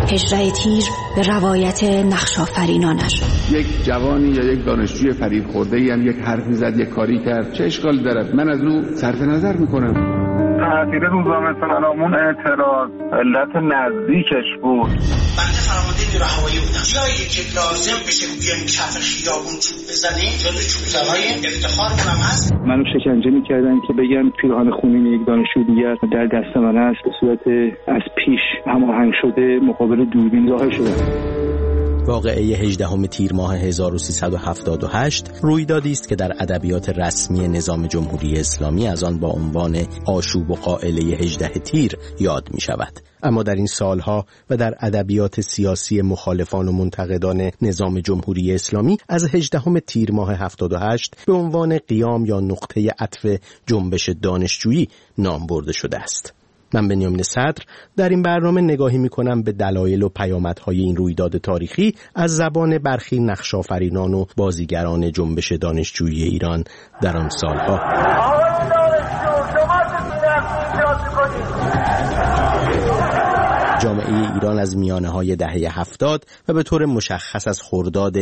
هجده تیر به روایت نقش‌آفرینانش. یک جوانی یا یک دانشجوی فریب خورده‌ای هم یک حرفی زد، یک کاری کرد، چه اشکالی دارد؟ من از او صرف نظر میکنم. تأثیر روزنامه سلامون اعتراض علت نزدیکش بود. بنده فرمانده نیروی هوایی بودم. جایی که لازم بشه بیایم کف خیابون چوب بزنیم جزو چوب زنهای افتخار من هست. منو شکنجه میکردن که بگن پیراهن خونین یک دانشجو دیگر در دست من است. به صورت از پیش هماهنگ شده مقابل دوربین ظاهر شدم. واقعه 18 تیر ماه 1378 رویدادی است که در ادبیات رسمی نظام جمهوری اسلامی از آن با عنوان آشوب و قائله 18 تیر یاد می شود. اما در این سالها و در ادبیات سیاسی مخالفان و منتقدان نظام جمهوری اسلامی از 18 تیر ماه 78 به عنوان قیام یا نقطه عطف جنبش دانشجویی نام برده شده است. من بنیامین صدر در این برنامه نگاهی می‌کنم به دلایل و پیامدهای این رویداد تاریخی از زبان برخی نقش‌آفرینان و بازیگران جنبش دانشجویی ایران در آن سالها. جامعه ایران از میانه‌های دهه 70 و به طور مشخص از خرداد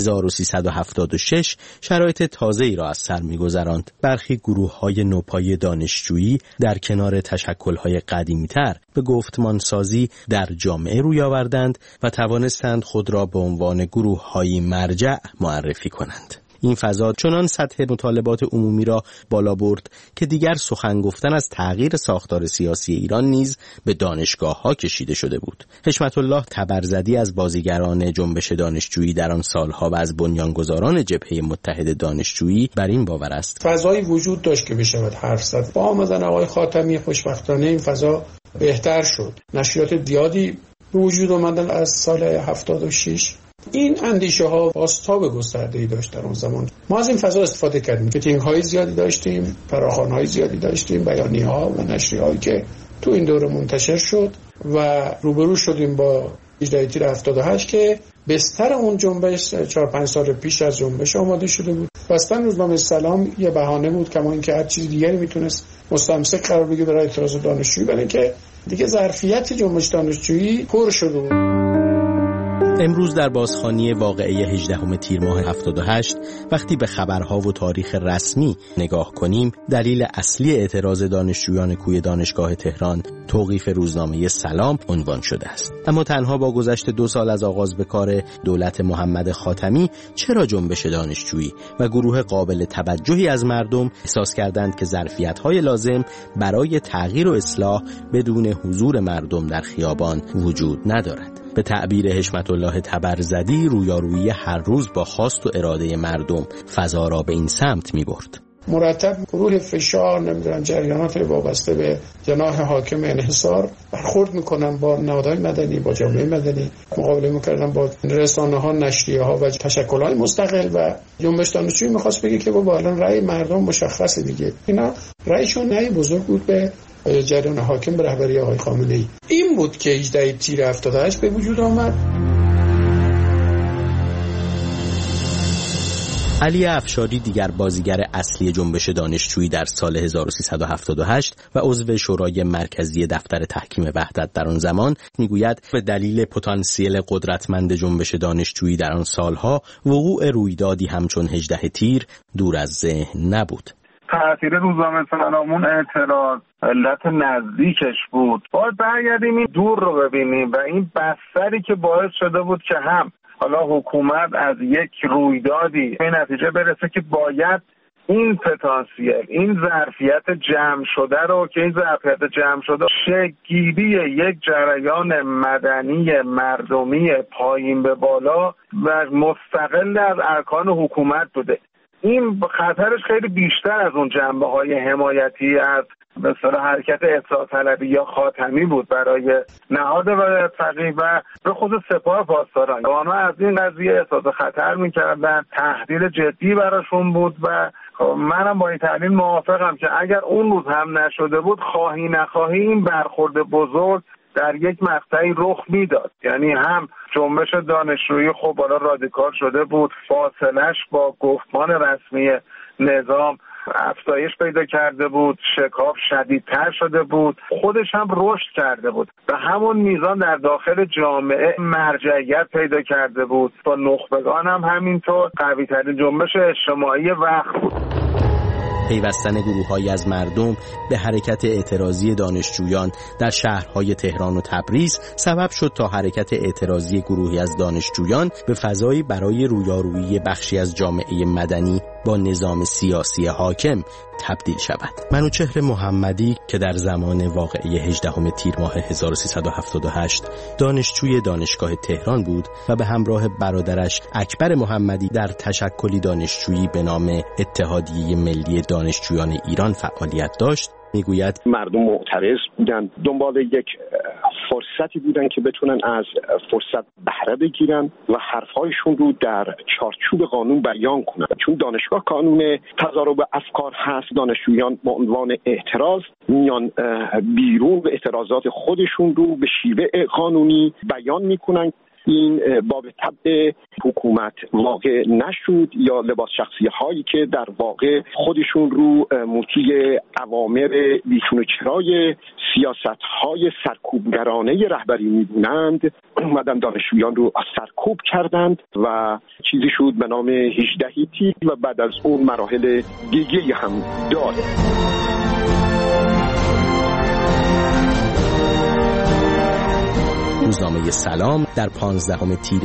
1376 شرایط تازه‌ای را از سر می‌گذراند. برخی گروه‌های نوپای دانشجویی در کنار تشکل‌های قدیمی‌تر به گفتمانسازی در جامعه روی آوردند و توانستند خود را به عنوان گروه‌های مرجع معرفی کنند. این فضا چنان سطح مطالبات عمومی را بالا برد که دیگر سخن گفتن از تغییر ساختار سیاسی ایران نیز به دانشگاه‌ها کشیده شده بود. حشمت الله تبرزدی از بازیگران جنبش دانشجویی در آن سالها و از بنیانگذاران جبهه متحد دانشجویی بر این باور است. فضایی وجود داشت که بشود حرف زد. با آمدن آقای خاتمی خوشبختانه این فضا بهتر شد. نشریات زیادی به وجود آمدن از سال 76. این اندیشه ها بازتاب گسترده‌ای داشت در اون زمان. ما از این فضا استفاده کردیم. میتینگ های زیادی داشتیم، فراخوان های زیادی داشتیم، بیانیه ها و نشریه هایی که تو این دوره منتشر شد و روبرو شدیم با 18 تیر 78 که بستر اون جنبش 4-5 سال پیش از جنبش آماده شده بود. بستن روزنامه سلام یه بهانه بود کما اینکه هر چیز دیگری میتونست مستمسک قرار بگیره برای اعتراض دانشجویی، برای اینکه دیگه ظرفیت جنبش دانشجویی پر شده بود. امروز در بازخوانی واقعه 18 تیر ماه 78 وقتی به خبرها و تاریخ رسمی نگاه کنیم، دلیل اصلی اعتراض دانشجویان کوی دانشگاه تهران توقیف روزنامه سلام عنوان شده است. اما تنها با گذشت 2 سال از آغاز به کار دولت محمد خاتمی چرا جنبش دانشجویی و گروه قابل توجهی از مردم احساس کردند که ظرفیت‌های لازم برای تغییر و اصلاح بدون حضور مردم در خیابان وجود ندارد؟ به تعبیر حشمت الله تبرزدی، رویارویی هر روز با خواست و اراده مردم فضا را به این سمت می برد. مرتب گروه فشار جریانات وابسته به جناح حاکم انحصار برخورد میکنن با نهادهای مدنی، با جامعه مدنی، مقابله میکردن با رسانه‌ها، نشریه‌ها و تشکل‌های مستقل و جنبش دانشجویی می‌خواست بگه که بابا الان رأی مردم مشخصه دیگه. اینا رأیشون رأی بزرگ بود به جریان حاکم به رهبری آقای خامنه‌ای. این بود که 18 تیر 78 به وجود آمد. علی افشاری دیگر بازیگر اصلی جنبش دانشجویی در سال 1378 و عضو شورای مرکزی دفتر تحکیم وحدت در آن زمان میگوید به دلیل پتانسیل قدرتمند جنبش دانشجویی در آن سالها وقوع رویدادی همچون 18 تیر دور از ذهن نبود. تأثیر روزنامه سلامون اعتراض علت نزدیکش بود. باید برگردیم این دور رو ببینیم و این بستری که باعث شده بود که هم حالا حکومت از یک رویدادی به نتیجه برسه که باید این پتانسیل، این ظرفیت جمع شده رو که این ظرفیت جمع شده شکل‌گیری یک جریان مدنی مردمی پایین به بالا و مستقل از ارکان حکومت بوده. این خطرش خیلی بیشتر از اون جنبه‌های حمایتی از به اصطلاح حرکت اصلاح طلبی یا خاتمی بود برای نهاد ولایت فقیه و به خصوص سپاه پاسداران. آنها از این قضیه احساس خطر می‌کردن، تهدید جدی براشون بود و منم با این تحلیل موافقم که اگر اون روز هم نشده بود خواهی نخواهی این برخورد بزرگ در یک مقطعی رخ میداد. یعنی هم جنبش دانشجویی خب حالا رادیکال شده بود، فاصلش با گفتمان رسمی نظام افزایش پیدا کرده بود، شکاف شدیدتر شده بود، خودش هم رشد کرده بود، به همون میزان در داخل جامعه مرجعیت پیدا کرده بود، با نخبگان هم همینطور قوی‌ترین جنبش اجتماعی وقت بود. پیوستن گروه‌هایی از مردم به حرکت اعتراضی دانشجویان در شهرهای تهران و تبریز سبب شد تا حرکت اعتراضی گروهی از دانشجویان به فضایی برای رویارویی بخشی از جامعه مدنی با نظام سیاسی حاکم تبدیل شود. منوچهر محمدی که در زمان واقعه 18 تیر ماه 1378 دانشجوی دانشگاه تهران بود و به همراه برادرش اکبر محمدی در تشکلی دانشجویی به نام اتحادیه ملی دانشجویان ایران فعالیت داشت، میگوید مردم معترض بودن، دنبال یک فرصتی بودن که بتونن از فرصت بهره بگیرن و حرفهایشون رو در چارچوب قانون بیان کنن. چون دانشگاه کانون تضارب افکار هست، دانشجویان با عنوان اعتراض میان بیرون و اعتراضات خودشون رو به شیوه قانونی بیان میکنن. این باب طبع حکومت واقع نشد یا لباس شخصی هایی که در واقع خودشون رو مطیع اوامر بیچون و چرای سیاست های سرکوبگرانه رهبری میبونند اومدن دانشجویان رو سرکوب کردند و چیزی شد به نام 18 تیر و بعد از اون مراحل دیگه هم داره. روزنامه سلام در 15 تیر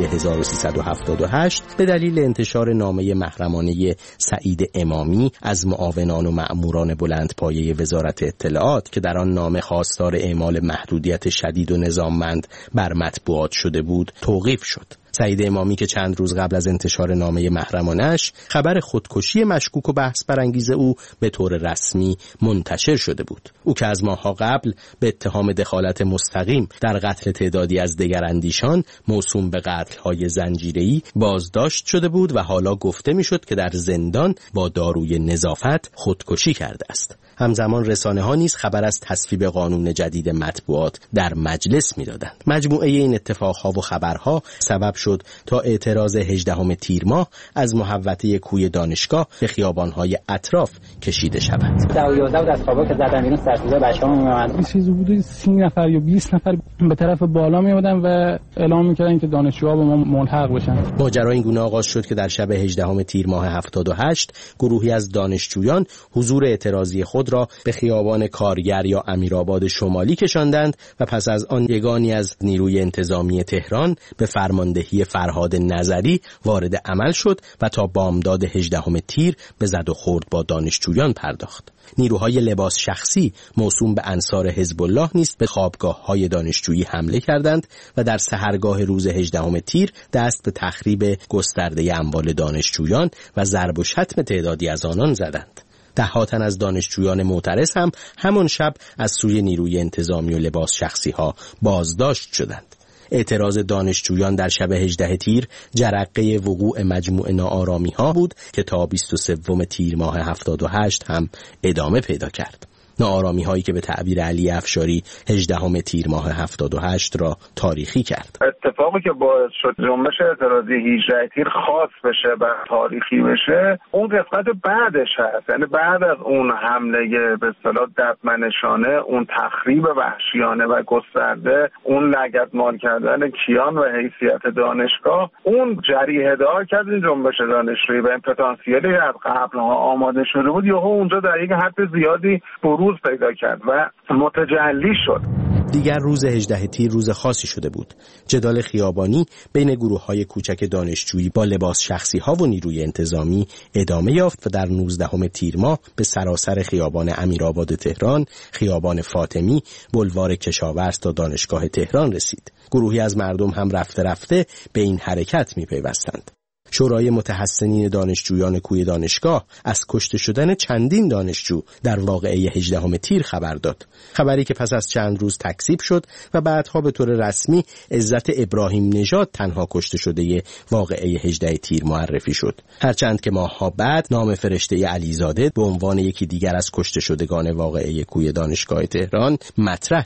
1378 به دلیل انتشار نامه محرمانه سعید امامی از معاونان و مأموران بلندپایه وزارت اطلاعات که در آن نامه خواستار اعمال محدودیت شدید و نظاممند بر مطبوعات شده بود توقیف شد. سعید امامی که چند روز قبل از انتشار نامه محرمانش خبر خودکشی مشکوک و بحث برانگیز او به طور رسمی منتشر شده بود. او که از ماه‌ها قبل به اتهام دخالت مستقیم در قتل تعدادی از دگراندیشان موسوم به قتل‌های زنجیره‌ای بازداشت شده بود و حالا گفته می‌شد که در زندان با داروی نظافت خودکشی کرده است. همزمان رسانه‌ها نیز خبر از تصویب قانون جدید مطبوعات در مجلس می‌دادند. مجموعه این اتفاق‌ها و خبرها سبب شد تا اعتراض 18 تیر ماه از محوطه کوی دانشگاه به خیابان‌های اطراف کشیده شود. 11 از خوابا که زدن اینو سرسوزه بچه‌ها میومدن. چیزی حدود 30 نفر یا 20 نفر به طرف بالا میومدن و اعلام می‌کردن که دانشجوها به ما ملحق بشن. ماجرا این گونه آغاز شد که در شب 18 تیر ماه 78 گروهی از دانشجویان حضور اعتراضی خود را به خیابان کارگر یا امیرآباد شمالی کشاندند و پس از آن یگانی از نیروی انتظامی تهران به فرماندهی فرهاد نظری وارد عمل شد و تا بامداد 18 تیر به زد و خورد با دانشجویان پرداخت. نیروهای لباس شخصی موسوم به انصار حزب الله نیز به خوابگاه‌های دانشجویی حمله کردند و در سحرگاه روز 18 تیر دست به تخریب گسترده اموال دانشجویان و ضرب و شتم تعدادی از آنان زدند. ده‌ها تن از دانشجویان معترض هم همان شب از سوی نیروی انتظامی و لباس شخصی ها بازداشت شدند. اعتراض دانشجویان در شب 18 تیر جرقه وقوع مجموع ناآرامی ها بود که تا 23 تیر ماه 78 هم ادامه پیدا کرد. ناآرامی هایی که به تعبیر علی افشاری 18 تیر ماه 78 را تاریخی کرد. اتفاقی که باعث شد جنبش اعتراضی 18 تیر خاص بشه و تاریخی بشه اون قسمت بعدش هست، یعنی بعد از اون حمله به اصطلاح ددمنشانه، اون تخریب وحشیانه و گسترده، اون لگدمال کردن کیان و حیثیت دانشگاه، اون جریحه دار کرد این جنبش دانشجویی و این پتانسیلی از قبلها آماده شده بود یهو اونجا در یک حد زیادی روز پیدا کرد و متجلی شد. دیگر روز 18 تیر روز خاصی شده بود. جدال خیابانی بین گروه‌های کوچک دانشجویی با لباس شخصی‌ها و نیروی انتظامی ادامه یافت و در 19 تیر ماه به سراسر خیابان امیرآباد تهران، خیابان فاطمی، بلوار کشاورز تا دانشگاه تهران رسید. گروهی از مردم هم رفته رفته به این حرکت می‌پیوستند. شورای متحسنین دانشجویان کوی دانشگاه از کشته شدن چندین دانشجو در واقعه 18 تیر خبر داد. خبری که پس از چند روز تکذیب شد و بعدها به طور رسمی عزت ابراهیم نژاد تنها کشته شده واقعه 18 تیر معرفی شد. هرچند که ماه‌ها بعد نام فرشته علیزاده به عنوان یکی دیگر از کشته شدگان واقعه کوی دانشگاه تهران مطرح شد.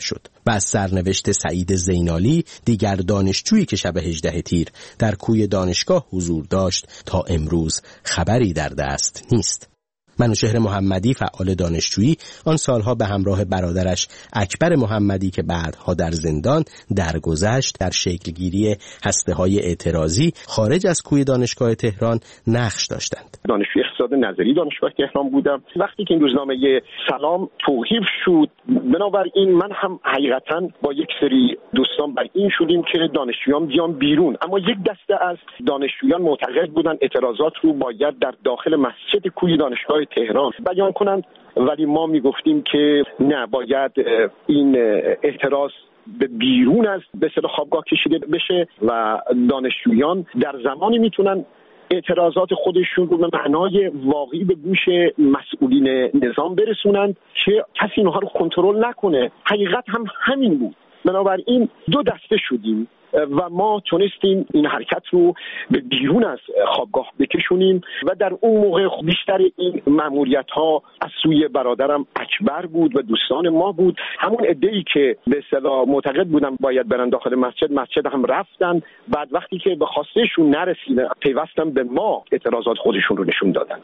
و از سرنوشت سعید زینالی، دیگر دانشجویی که شب 18 تیر در کوی دانشگاه حضور داشت، تا امروز خبری در دست نیست. منوچهر محمدی، فعال دانشجویی، آن سالها به همراه برادرش اکبر محمدی که بعدها در زندان درگذشت، در شکلگیری هسته‌های اعتراضی خارج از کوی دانشگاه تهران نقش داشتند. دانشجوی اقتصاد نظری دانشگاه تهران بودم. وقتی که این روزنامه سلام توقیف شد، بنابراین من هم حقیقتا با یک سری دوستان بر این شدیم که دانشجویان بیان بیرون، اما یک دسته از دانشجویان معتقد بودن اعتراضات رو باید در داخل مسجد کوی دانشگاه تهران بیان کنند، ولی ما میگفتیم که نه، باید این اعتراض به بیرون از به اصطلاح خوابگاه کشیده بشه و دانشجویان در زمانی میتونن اعتراضات خودشون رو به معنای واقعی به گوش مسئولین نظام برسونند که کسی اینها رو کنترل نکنه. حقیقت هم همین بود. بنابراین دو دسته شدیم و ما تونستیم این حرکت رو به بیرون از خوابگاه بکشونیم و در اون موقع بیشتر این مأموریت‌ها از سوی برادرم اکبر بود و دوستان ما بود. همون عده‌ای که به اصطلاح معتقد بودن باید برن داخل مسجد هم رفتن. بعد وقتی که به خواستشون نرسیده پیوستن به ما، اعتراضات خودشون رو نشون دادن.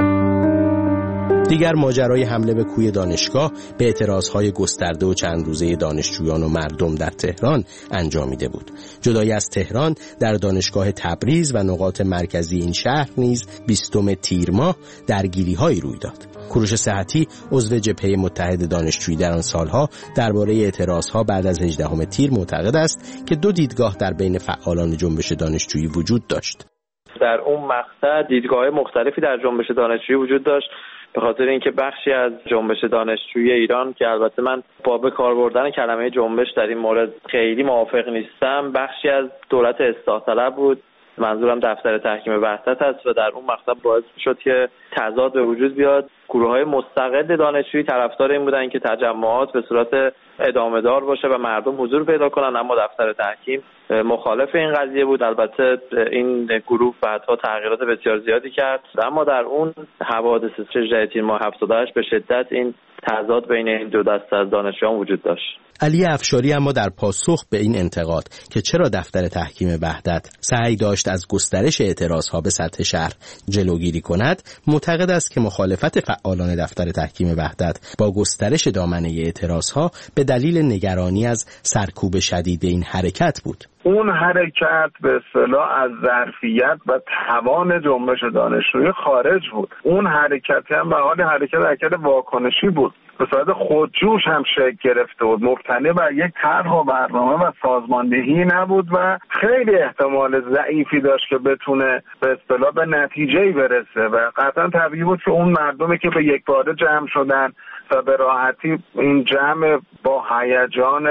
دیگر ماجرای حمله به کوی دانشگاه به اعتراضهای گسترده و چند روزه دانشجویان و مردم در تهران انجامیده بود. جدای از تهران، در دانشگاه تبریز و نقاط مرکزی این شهر نیز 20 تیر ماه درگیری‌هایی روی داد. کوروش صحتی، عضو جبهه متحد دانشجویی در آن سالها، درباره اعتراضها بعد از 18 تیر معتقد است که دو دیدگاه در بین فعالان جنبش دانشجویی وجود داشت. در اون مقطع دیدگاه‌های مختلفی در جنبش دانشجویی وجود داشت، به خاطر اینکه بخشی از جنبش دانشجویی ایران که البته من با به کار بردن کلمه جنبش در این مورد خیلی موافق نیستم، بخشی از دولت اصلاح طلب بود. منظورم دفتر تحکیم وحدت است و در اون مقطع باعث شد که تضاد به وجود بیاد. گروه‌های مستقل دانشجویی طرفدار این بودن که تجمعات به صورت ادامه دار باشه و مردم حضور پیدا کنن، اما دفتر تحکیم مخالف این قضیه بود. البته این گروه بعدها تغییرات بسیار زیادی کرد، اما در اون حوادث 18 تیر ماه 78 به شدت این تضاد بین این دو دسته از دانشجویان وجود داشت. علی افشاری اما در پاسخ به این انتقاد که چرا دفتر تحکیم وحدت سعی داشت از گسترش اعتراضها به سطح شهر جلوگیری کند، معتقد است که مخالفت فعالان دفتر تحکیم وحدت با گسترش دامنه اعتراضها به دلیل نگرانی از سرکوب شدید این حرکت بود. اون حرکت به اصطلاح از ظرفیت و توان جنبش دانشجویی خارج بود. اون حرکت هم به حال حرکت واکنشی بود، به صورت خودجوش هم شکل گرفته بود، مبتنی بر یک طرح و برنامه و سازماندهی نبود و خیلی احتمال ضعیفی داشت که بتونه به اصطلاح به نتیجه‌ای برسه و قطعا طبیعی بود که اون مردمی که به یک باره جمع شدن و به راحتی این جمع با هیجان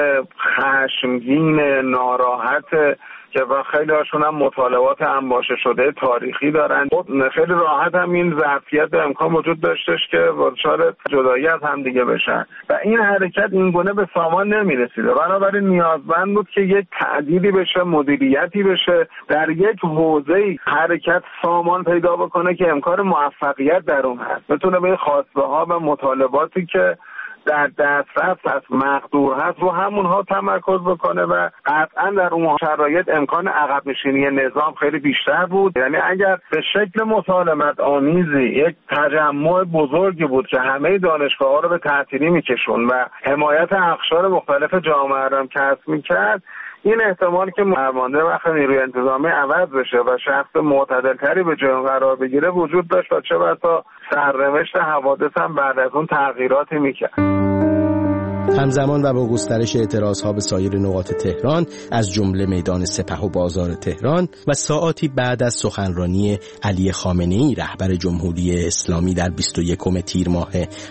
خشمگین ناراحت که و خیلی هاشون هم مطالبات انباشه شده تاریخی دارن، خیلی راحت هم این ظرفیت و امکان وجود داشتش که دچار جدایی از هم دیگه بشن و این حرکت این گونه به سامان نمیرسیده. بنابراین نیازمند بود که یک تعدیلی بشه، مدیریتی بشه، در یک حوزه حرکت سامان پیدا بکنه که امکان موفقیت در اون هست، بتونه به خواسته ها و مطالباتی که در دسترس هست، مقدور هست، رو همونها تمرکز بکنه و قطعا در اون شرایط امکان عقب نشینی نظام خیلی بیشتر بود. یعنی اگر به شکل مسالمت آمیزی یک تجمع بزرگی بود که همه دانشگاه‌ها رو به تعطیلی میکشون و حمایت اقشار مختلف جامعه رو کسب میکرد، این احتمال که فرمانده وقت نیروی انتظامی عوض بشه و شخص معتدلتری به جای قرار بگیره وجود داشت و چه بسا سرنوشت حوادث هم بعد از اون تغییراتی میکرد. همزمان و با گسترش اعتراضها به سایر نقاط تهران از جمله میدان سپه و بازار تهران و ساعاتی بعد از سخنرانی علی خامنه‌ای رهبر جمهوری اسلامی در 21 تیر ماه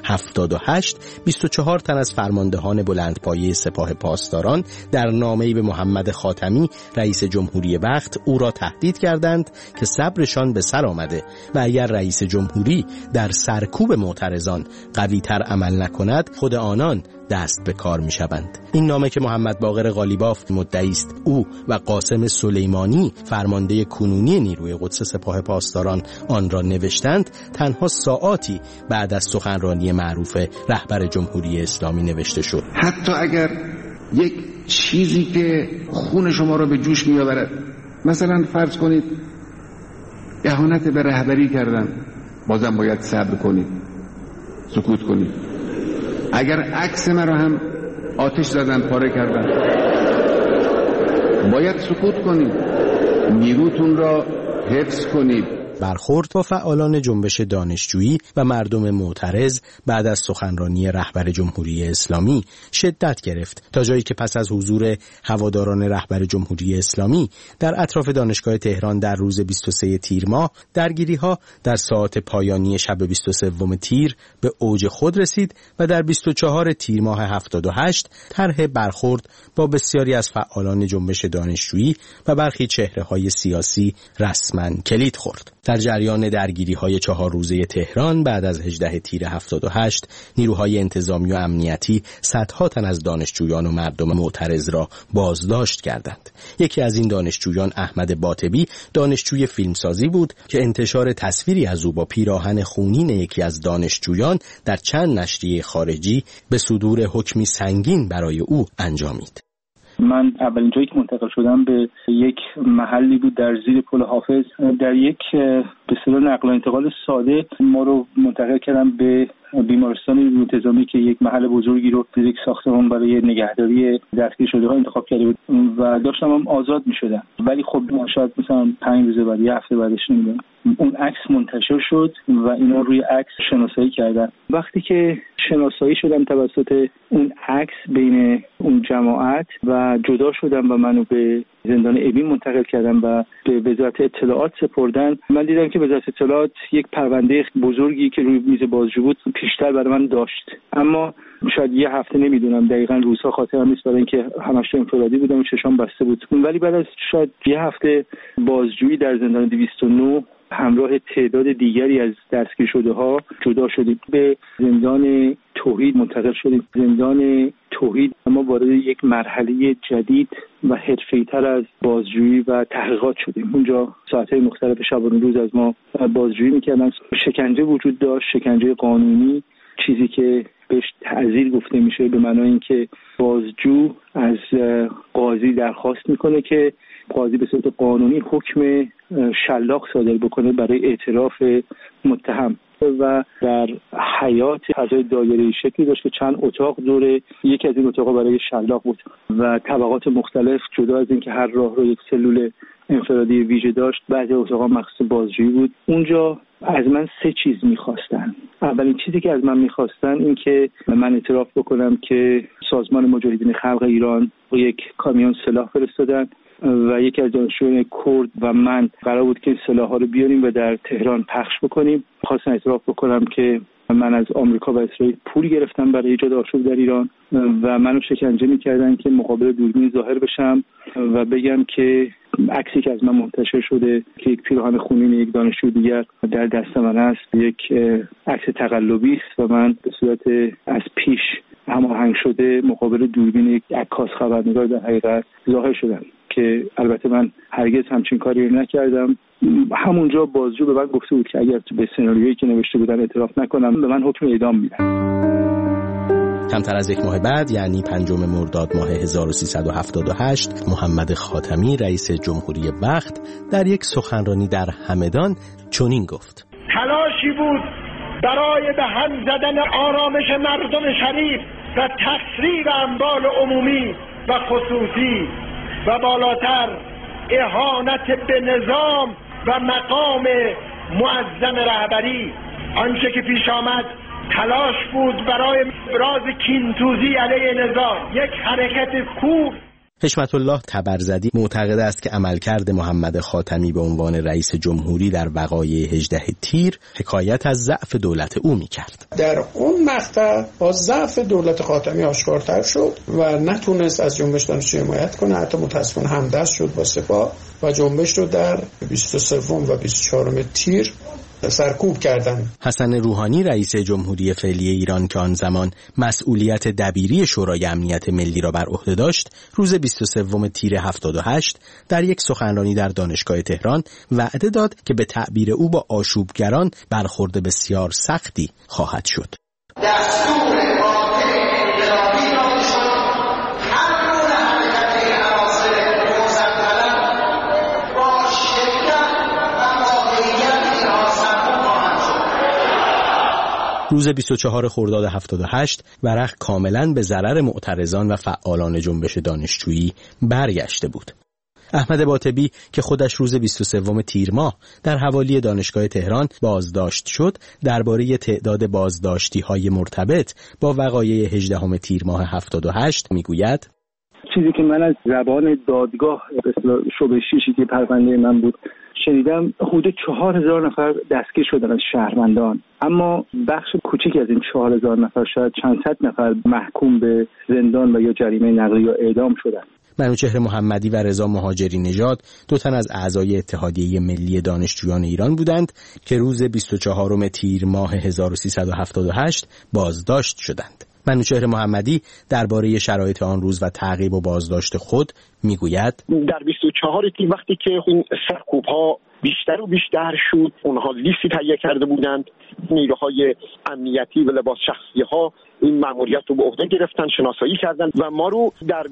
78، 24 تن از فرماندهان بلندپایه سپاه پاسداران در نامه‌ای به محمد خاتمی رئیس جمهوری وقت او را تهدید کردند که صبرشان به سر آمده و اگر رئیس جمهوری در سرکوب معترضان قوی‌تر عمل نکند خود آنان دست به کار می شوند. این نامه که محمد باقر قالیباف مدعی است او و قاسم سلیمانی فرمانده کنونی نیروی قدس سپاه پاسداران آن را نوشتند، تنها ساعاتی بعد از سخنرانی معروف رهبر جمهوری اسلامی نوشته شد. حتی اگر یک چیزی که خون شما رو به جوش میآورد. مثلا فرض کنید اهانت به رهبری کردن، بازم باید صبر کنید، سکوت کنید. اگر عکس مرا هم آتش زدن، پاره کردن، باید سکوت کنید، نیروتون را حفظ کنید. برخورد با فعالان جنبش دانشجویی و مردم معترض بعد از سخنرانی رهبر جمهوری اسلامی شدت گرفت تا جایی که پس از حضور هواداران رهبر جمهوری اسلامی در اطراف دانشگاه تهران در روز 23 تیر ماه، درگیری‌ها در ساعات پایانی شب 23 تیر به اوج خود رسید و در 24 تیر ماه 78 طرح برخورد با بسیاری از فعالان جنبش دانشجویی و برخی چهره‌های سیاسی رسما کلید خورد. در جریان درگیری‌های 4 روزه تهران بعد از 18 تیر 78 نیروهای انتظامی و امنیتی صدها تن از دانشجویان و مردم معترض را بازداشت کردند. یکی از این دانشجویان احمد باطبی دانشجوی فیلمسازی بود که انتشار تصویری از او با پیراهن خونین یکی از دانشجویان در چند نشریه خارجی به صدور حکمی سنگین برای او انجامید. من اولین جایی که منتقل شدم به یک محلی بود در زیر پل حافظ. در یک به اصطلاح نقل و انتقال ساده ما رو منتقل کردم به بیمارستان انتظامی که یک محل بزرگی رو در یک ساختمان برای نگهداری دستگیر شده ها انتخاب کرده بود و داشتم هم آزاد می شدم. ولی خب شاید مثلا 5 روز بعد، یه هفته بعدش نمیدونم، اون عکس منتشر شد و اینا روی عکس شناسایی کردن. وقتی که شناسایی شدم توسط اون عکس بین اون جماعت و جدا شدم و منو به زندان ابین منتقل کردن و به وزارت اطلاعات سپردن، من دیدم که وزارت اطلاعات یک پرونده بزرگی که روی میز بازجو بود پیشتر برای من داشت. اما شاید یه هفته، نمیدونم دقیقاً روزها خاطرم نیست برای اینکه همش انفرادی بودم و چشام بسته بود، ولی بعد از شاید یه هفته بازجویی در زندان 209 همراه تعداد دیگری از دستگیر شده ها جدا شدیم، به زندان توحید منتقل شدیم. زندان توحید ما وارد یک مرحله جدید و حرفه‌ای‌تر از بازجویی و تحقیقات شدیم. اونجا ساعت‌های مختلف شبانه روز از ما بازجویی می‌کردن. شکنجه وجود داشت، شکنجه قانونی، چیزی که بهش تعزیر گفته میشه، به معنای اینکه بازجو از قاضی درخواست میکنه که قاضی به صورت قانونی حکم شلاق صادر بکنه برای اعتراف متهم. و در حیات فضای دایره‌ای شکلی داشت که چند اتاق دور یکی از این اتاقا برای شلاق بود و طبقات مختلف. جدا از اینکه هر راه رو یک سلول انفرادی ویژه داشت، بعضی اتاقا مخصوص بازجویی بود. اونجا از من 3 چیز می‌خواستن. اولین چیزی که از من می‌خواستن این که من اعتراف بکنم که سازمان مجاهدین خلق ایران با یک کامیون سلاح فرستادن و یکی از دانشجویان کرد و من قرار بود که این سلاح‌ها رو بیاریم و در تهران پخش بکنیم. خواستم اعتراف بکنم که من از آمریکا و اسرائیل پول گرفتم برای ایجاد آشوب در ایران و منو شکنجه می‌کردن که مقابل دوربین ظاهر بشم و بگم که عکسی که از من منتشر شده که یک پیراهن خونین یک دانشجو دیگر در دست من است، یک عکس تقلبی است و من به صورت از پیش هماهنگ شده مقابل دوربین یک عکاس خبرنگار در حقیقت ظاهر شدم که البته من هرگز همچین کاری رو نکردم. همونجا بازجو به من گفته بود که اگر به سناریویی که نوشته بودن اعتراف نکنم به من حکم اعدام میدن. کمتر از 1 ماه بعد، یعنی 5 مرداد ماه 1378، محمد خاتمی رئیس جمهوری وقت در یک سخنرانی در همدان چنین گفت: تلاشی بود برای به هم زدن آرامش مردم شریف و تخریب اموال عمومی و خصوصی و بالاتر اهانت به نظام و مقام معظم رهبری. آنچه که پیش آمد تلاش بود برای ابراز کینتوزی علیه نظام، یک حرکت کور. حشمت الله تبرزدی معتقد است که عملکرد محمد خاتمی به عنوان رئیس جمهوری در وقایع 18 تیر حکایت از ضعف دولت او می‌کرد. در اون مقطع با ضعف دولت خاتمی آشکارتر شد و نتونست از جنبش دانشجویی حمایت کنه، حتی متأسفانه همدست شد با سپاه و جنبش رو در 23 و 24 تیر سرکوب کردن. حسن روحانی رئیس جمهوری فعلی ایران که آن زمان مسئولیت دبیری شورای امنیت ملی را بر عهده داشت، روز 23 تیر 78 در یک سخنرانی در دانشگاه تهران وعده داد که به تعبیر او با آشوبگران برخورد بسیار سختی خواهد شد. دستور قاطع انقلابی را هر گونه روز 24 خرداد 78 ورق کاملاً به ضرر معترضان و فعالان جنبش دانشجویی برگشته بود. احمد باطبی که خودش روز 23 تیر ماه در حوالی دانشگاه تهران بازداشت شد، درباره تعداد بازداشتی‌های مرتبط با وقایع 18 تیر ماه 78 میگوید: چیزی که من از زبان دادگاه شعبه 6 که پرونده من بود شنیدم، حدود 4000 نفر دستگیر شدن از شهروندان، اما بخش کوچیکی از این 4000 نفر، شاید چند صد نفر، محکوم به زندان و یا جریمه نقضی یا اعدام شدند. منوچهر محمدی و رضا مهاجری نژاد 2 تن از اعضای اتحادیه ملی دانشجویان ایران بودند که روز 24 تیر ماه 1378 بازداشت شدند. منوچهر محمدی درباره شرایط آن روز و تعقیب و بازداشت خود میگوید: در 24 تیر وقتی که این سرکوب‌ها بیشتر و بیشتر شد، اونها لیستی تهیه کرده بودند، نیروهای امنیتی و لباس شخصی ها این مأموریت رو به عهده گرفتن، شناسایی کردن و ما رو در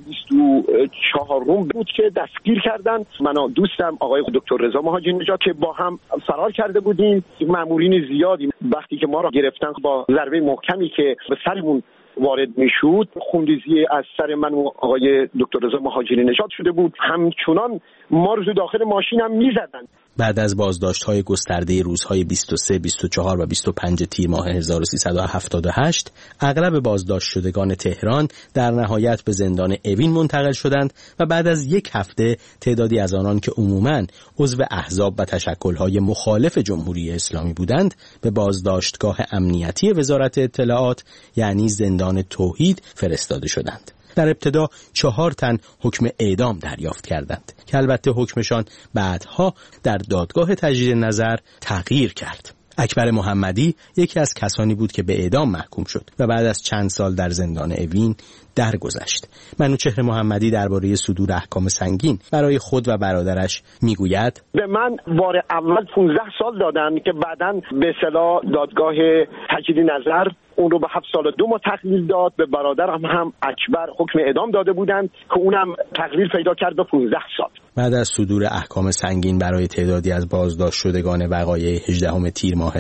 24 بود که دستگیر کردن. من و دوستم آقای دکتر رضا مهاجری نژاد که با هم فرار کرده بودیم، مأمورین زیادی وقتی که ما رو گرفتن با ضربه محکمی که به سرمون وارد میشد، خونریزی از سر من و آقای دکتر رضا مهاجری نژاد شده بود. همچنان ما رو داخل ماشین هم میزدن. بعد از بازداشت‌های گسترده روزهای 23, 24 و 25 تیر ماه 1378 اغلب بازداشت شدگان تهران در نهایت به زندان اوین منتقل شدند و بعد از 1 هفته تعدادی از آنان که عموماً عضو احزاب و تشکل‌های مخالف جمهوری اسلامی بودند به بازداشتگاه امنیتی وزارت اطلاعات یعنی زندان توحید فرستاده شدند. در ابتدا 4 تن حکم اعدام دریافت کردند که البته حکمشان بعدها در دادگاه تجدید نظر تغییر کرد. اکبر محمدی یکی از کسانی بود که به اعدام محکوم شد و بعد از چند سال در زندان اوین درگذشت. منوچهر محمدی درباره صدور احکام سنگین برای خود و برادرش میگوید: به من بار اول 15 سال دادن که بعداً به اصطلاح دادگاه تجدید نظر اون رو به 7 سال و 2 ماه تقلیل داد. به برادرم هم اکبر حکم اعدام داده بودند که اونم تقلیل پیدا کرد به 15 سال. بعد از صدور احکام سنگین برای تعدادی از بازداشت شدگان وقایع 18 تیر ماه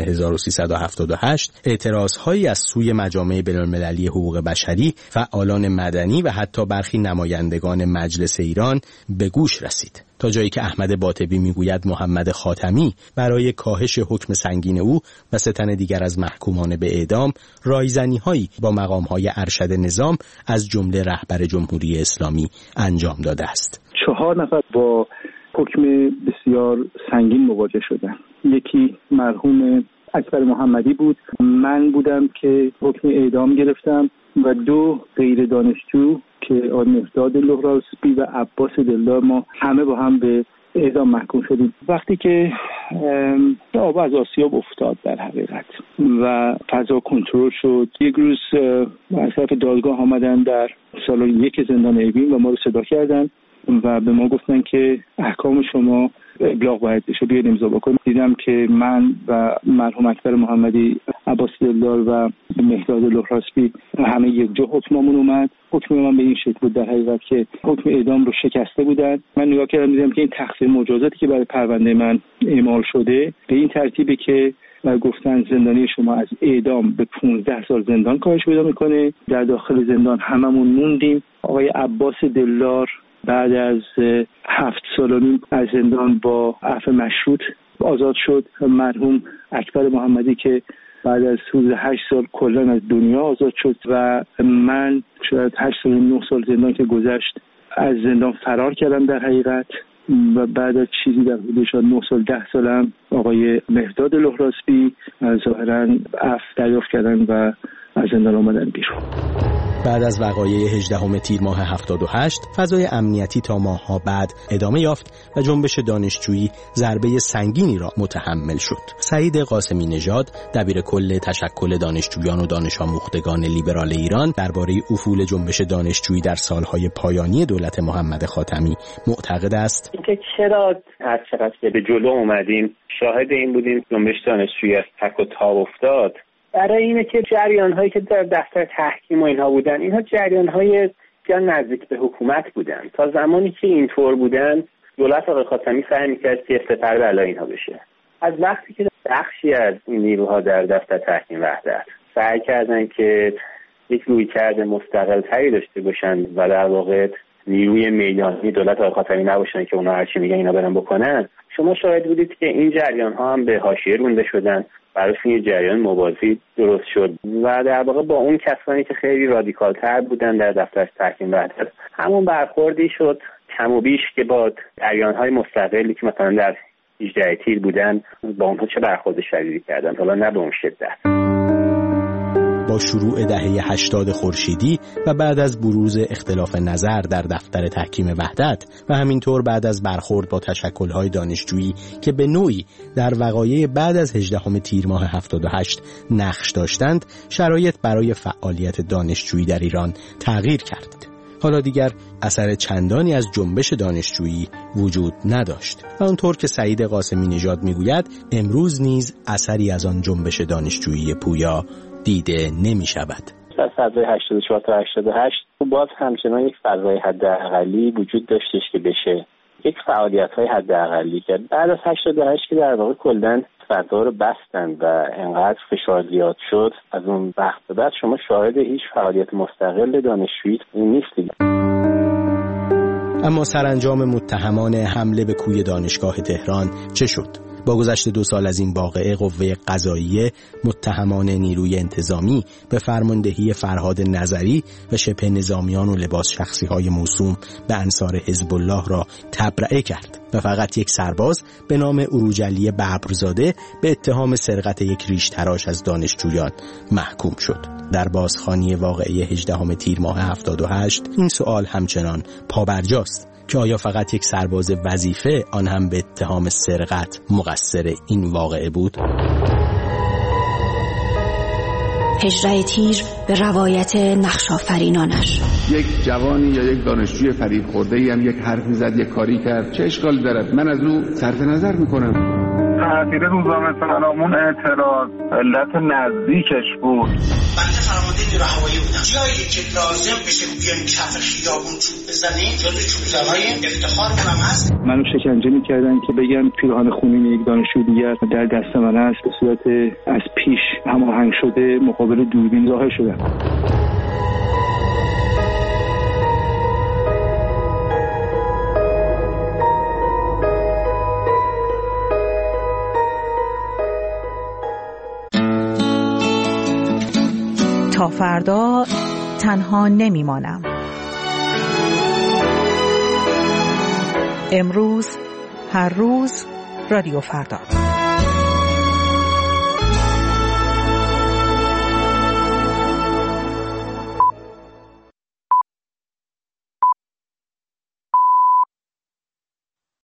1378 اعتراضهایی از سوی مجامع بین‌المللی حقوق بشری، فعالان مدنی و حتی برخی نمایندگان مجلس ایران به گوش رسید، تا جایی که احمد باطبی میگوید محمد خاتمی برای کاهش حکم سنگین او و 3 تن دیگر از محکومان به اعدام رایزنی‌هایی با مقام‌های ارشد نظام از جمله رهبر جمهوری اسلامی انجام داده است. 4 نفر با حکم بسیار سنگین مواجه شدند. یکی مرحوم اکبر محمدی بود، من بودم که حکم اعدام گرفتم و 2 غیر دانشجو که آقای مهداد لهراسبی و عباس دلدار، ما همه با هم به اعدام محکوم شدیم. وقتی که آب از آسیاب افتاد در حقیقت و فضا کنترل شد، یک روز از طرف دادگاه آمدن در سالن 1 زندان اوین و ما رو صدا کردن و به ما گفتن که احکام شما ابلاغ باید بشه، بیاید امضا بکنید. دیدم که من و مرحوم اکبر محمدی، عباس دلدار و مهداد لهراسبی همه یک جا حکممون اومد. حکم من به این شکل بود در حقیقت که حکم اعدام رو شکسته بودن. من نگاه کردم دیدم که این تقسیم مجازاتی که برای پرونده من اعمال شده به این ترتیبه که گفتن زندانی شما از اعدام به 15 سال زندان کاهش پیدا میکنه. در داخل زندان هممون موندیم. آقای عباس دلدار بعد از 7 سال و نیم از زندان با عفو مشروط آزاد شد. مرحوم اکبر محمدی که بعد از حدود 8 سال کلا از دنیا آزاد شد و من شاید 8 سال و 9 سال زندان که گذشت از زندان فرار کردم در حقیقت و بعد از چیزی در حدود 9 سال 10 سالم آقای مهداد لهراسبی ظاهراً عفو دریافت کردن و از زندان آمدن بیرون. بعد از وقایع 18 تیر ماه 78 فضای امنیتی تا ماه‌ها بعد ادامه یافت و جنبش دانشجویی ضربه سنگینی را متحمل شد. سعید قاسمی نژاد، دبیر کل تشکل دانشجویان و دانش آموختگان لیبرال ایران، درباره افول جنبش دانشجویی در سالهای پایانی دولت محمد خاتمی معتقد است اینکه چرا هر چقدر به جلو اومدیم شاهد این بودیم جنبش دانشجویی از تک و تاب افتاد. برای اینه که جریان‌هایی که در دفتر تحکیم و اینها بودن، اینها جریان‌های بسیار نزدیک به حکومت بودن. تا زمانی که اینطور بودن، دولت آقای خاتمی سعی می‌کرد که سپر بلای اینها بشه. از وقتی که بخشی از این نیروها در دفتر تحکیم وحدت سعی کردن که یک رویکرد مستقل‌تری داشته باشن و در واقع نیروی میدانی دولت آقای خاتمی نباشن که اونا هرچی میگن اینا برن بکنن. شما شاهد بودید که این جریان ها هم به حاشیه رونده شدن، براشون یه جریان موازی درست شد و در واقع با اون کسانی که خیلی رادیکال تر بودن در دفتر تحکیم وحدت همون برخوردی شد کم و بیش که با جریان های مستقلی که مثلا در 18 تیر بودن با اونها چه برخورد شدیدی کردن، حالا نه به اون شدت. با شروع دهه 80 خورشیدی و بعد از بروز اختلاف نظر در دفتر تحکیم وحدت و همینطور بعد از برخورد با تشکل‌های دانشجویی که به نوعی در وقایع بعد از 18 تیر ماه 78 نقش داشتند، شرایط برای فعالیت دانشجویی در ایران تغییر کرد. حالا دیگر اثر چندانی از جنبش دانشجویی وجود نداشت و اونطور که سعید قاسمی نژاد میگوید امروز نیز اثری از آن جنبش دانشجویی پویا دیده نمی شود. در فضای 84 تا 88 باز همچنان یک فضای حداقلی وجود داشتش که بشه یک فعالیت‌های حداقلی کرد. بعد از 88 که در واقع کلاً فضا رو بستن و انقدر فشار زیاد شد، از اون وقت به بعد شما شاهد هیچ فعالیت مستقل دانشجویی نیستید. اما سرانجام متهمان حمله به کوی دانشگاه تهران چه شد؟ با گذشت 2 سال از این واقعه، قوه قضاییه متهمان نیروی انتظامی به فرماندهی فرهاد نظری و شبه نظامیان و لباس شخصی‌های موسوم به انصار حزب الله را تبرئه کرد و فقط یک سرباز به نام عروج ببرزاده به اتهام سرقت یک ریش تراش از دانشجویان محکوم شد. در بازخوانی واقعه 18 تیر ماه 78 این سوال همچنان پابرجاست که آیا فقط یک سرباز وظیفه، آن هم به اتهام سرقت، مقصر این واقعه بود؟ 18 تیر به روایت نقش‌آفرینانش. یک جوانی یا یک دانشجوی فریب خورده‌ای هم یک حرفی زد، یک کاری کرد، چه اشکالی دارد؟ من از او صرف نظر میکنم. تحصیل روزنامه سلامون اعتراض علت نزدیکش بود. بنده فرمانده نیروی هوایی بودم. جایی که لازم بشه بیایم کف خیابون چوب بزنیم جزو چوبزن‌های افتخارمون هم هست. منو شکنجه می‌کردن که بگن پیراهن خونین یک دانشجو دیگر در دست من است. به صورت از پیش هماهنگ شده مقابل دوربین ظاهر شدم. تا فردا تنها نمیمانم. امروز، هر روز، رادیو فردا.